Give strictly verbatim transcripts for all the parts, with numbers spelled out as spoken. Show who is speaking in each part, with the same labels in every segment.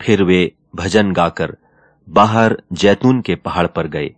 Speaker 1: फिर वे भजन गाकर बाहर जैतून के पहाड़ पर गए।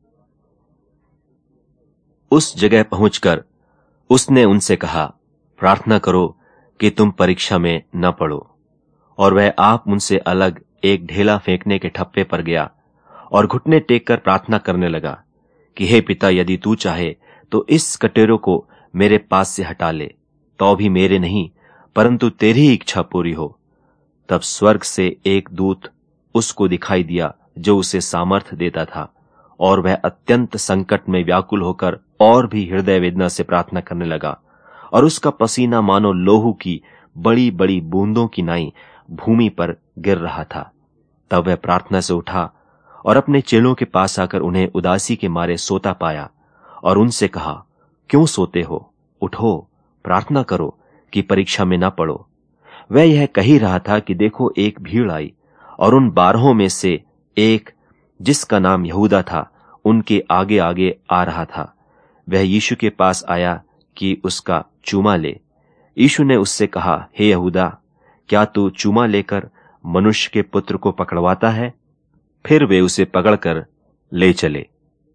Speaker 1: उस जगह पहुंचकर उसने उनसे कहा, प्रार्थना करो कि तुम परीक्षा में न पड़ो। और वह आप उनसे अलग एक ढेला फेंकने के ठप्पे पर गया और घुटने टेक कर प्रार्थना करने लगा कि हे पिता, यदि तू चाहे तो इस कटोरे को मेरे पास से हटा ले, तो भी मेरे नहीं परंतु तेरी ही इच्छा पूरी हो। तब स्वर्ग से एक दूत उसको दिखाई दिया जो उसे सामर्थ्य देता था, और वह अत्यंत संकट में व्याकुल होकर और भी हृदय वेदना से प्रार्थना करने लगा, और उसका पसीना मानो लोहू की बड़ी बड़ी बूंदों की नाई भूमि पर गिर रहा था। तब वह प्रार्थना से उठा और अपने चेलों के पास आकर उन्हें उदासी के मारे सोता पाया और उनसे कहा, क्यों सोते हो? उठो, प्रार्थना करो कि परीक्षा में न पड़ो। वह यह कह ही रहा था कि देखो, एक भीड़ आई और उन बारहों में से एक, जिसका नाम यहूदा था, उनके आगे आगे आ रहा था। वह यीशु के पास आया कि उसका चूमा ले। यीशु ने उससे कहा, हे यहूदा, क्या तू चूमा लेकर मनुष्य के पुत्र को पकड़वाता है? फिर वे उसे पकड़कर ले चले।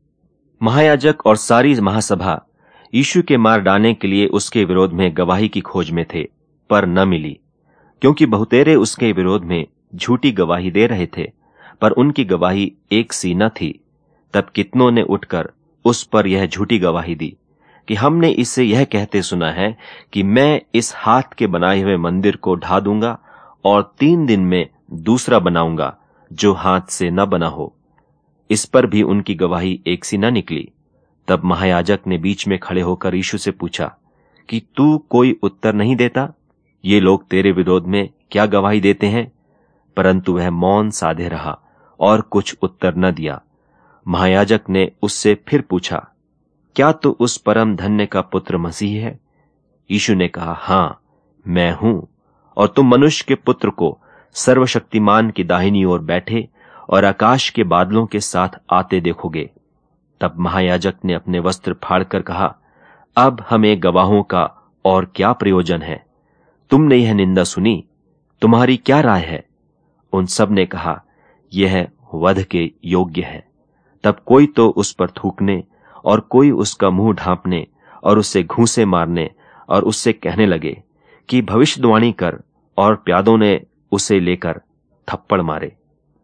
Speaker 1: महायाजक और सारी महासभा यीशु के मार डालने के लिए उसके विरोध में गवाही की खोज में थे, पर न मिली, क्योंकि बहुतेरे उसके विरोध में झूठी गवाही दे रहे थे, पर उनकी गवाही एक सी न थी। तब कितनों ने उठकर उस पर यह झूठी गवाही दी कि हमने इससे यह कहते सुना है कि मैं इस हाथ के बनाए हुए मंदिर को ढा दूंगा और तीन दिन में दूसरा बनाऊंगा जो हाथ से न बना हो। इस पर भी उनकी गवाही एक सी न निकली। तब महायाजक ने बीच में खड़े होकर यीशु से पूछा कि तू कोई उत्तर नहीं देता? ये लोग तेरे विरोध में क्या गवाही देते हैं? परंतु वह मौन साधे रहा और कुछ उत्तर न दिया। महायाजक ने उससे फिर पूछा, क्या तू उस परम धन्य का पुत्र मसीह है? यीशु ने कहा, हाँ, मैं हूं, और तुम मनुष्य के पुत्र को सर्वशक्तिमान की दाहिनी ओर बैठे और आकाश के बादलों के साथ आते देखोगे। तब महायाजक ने अपने वस्त्र फाड़कर कहा, अब हमें गवाहों का और क्या प्रयोजन है? तुमने यह निंदा सुनी, तुम्हारी क्या राय है? उन सब ने कहा, यह वध के योग्य है। तब कोई तो उस पर थूकने और कोई उसका मुंह ढांपने और उससे घूंसे मारने और उससे कहने लगे कि भविष्यवाणी कर, और प्यादों ने उसे लेकर थप्पड़ मारे।